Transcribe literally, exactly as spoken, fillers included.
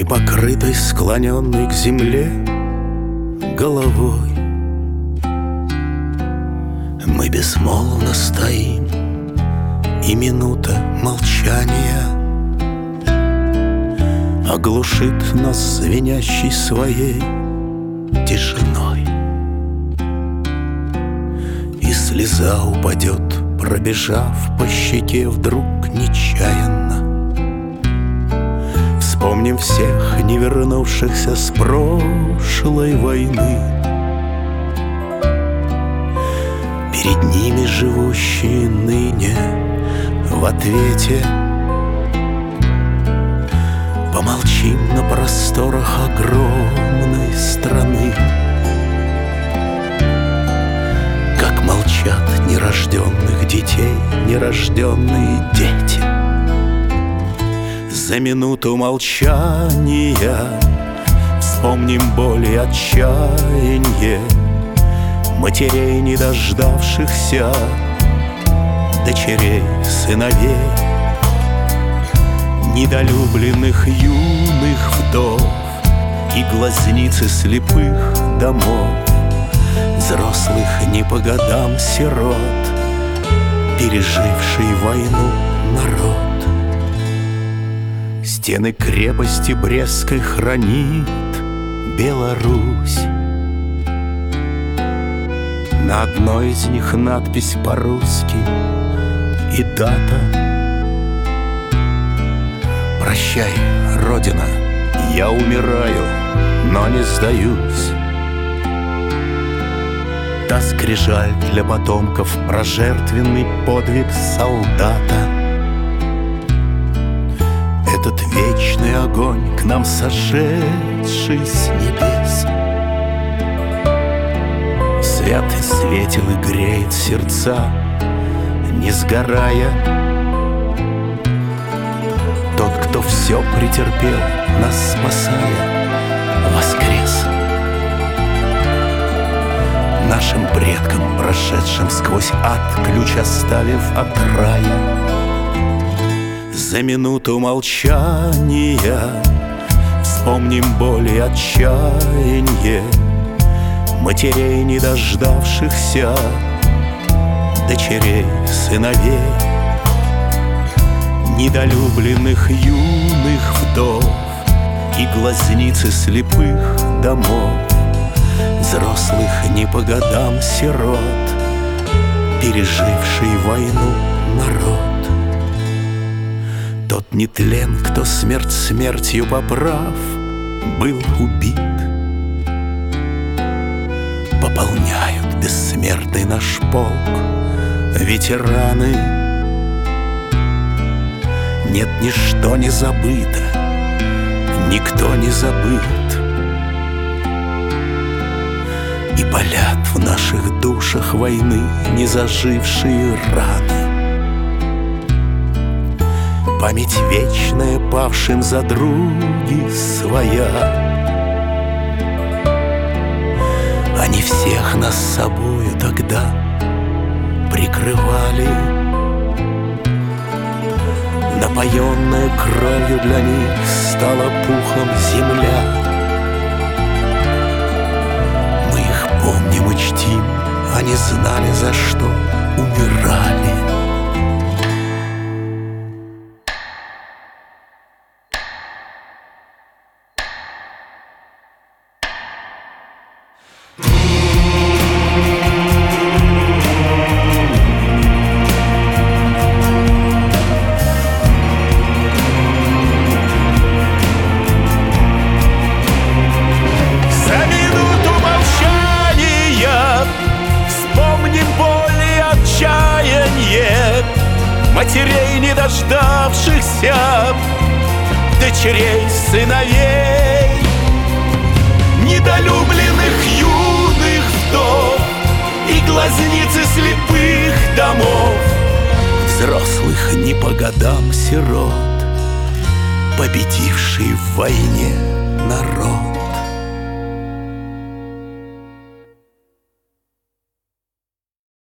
покрытой склоненной к земле головой. Мы безмолвно стоим, и минута молчания оглушит нас звенящей своей тишиной. И слеза упадет, пробежав по щеке вдруг нечаянно. Вспомним всех не вернувшихся с прошлой войны, перед ними живущие ныне в ответе. Помолчим на просторах огромной страны, как молчат нерожденных детей нерожденные дети. За минуту молчания вспомним боль и отчаяние матерей, не дождавшихся дочерей, сыновей, недолюбленных юных вдов и глазницы слепых домов, взрослых не по годам сирот, переживший войну народ. Стены крепости Брестской хранит Беларусь. На одной из них надпись по-русски и дата. Прощай, Родина, я умираю, но не сдаюсь. Та скрижаль для потомков про жертвенный подвиг солдата. Этот вечный огонь, к нам сошедший с небес, свят и светил и греет сердца, не сгорая. Тот, кто все претерпел, нас спасая, воскрес. Нашим предкам, прошедшим сквозь ад, ключ оставив от рая. За минуту молчания вспомним боль и отчаяние матерей, не дождавшихся дочерей, сыновей, недолюбленных юных вдов и глазницы слепых домов, взрослых не по годам сирот, переживший войну народ. Тот нетлен, кто смерть смертью поправ, был убит, пополняют бессмертный наш полк ветераны. Нет, ничто не забыто, никто не забыт, и болят в наших душах войны незажившие раны. Память вечная павшим за други своя. Они всех нас собою тогда прикрывали. Напоенная кровью для них стала пухом земля. Мы их помним и чтим, они знали, за что умирали. Матерей, не дождавшихся дочерей, сыновей, недолюбленных юных вдов и глазницы слепых домов, взрослых не по годам сирот, победивший в войне народ.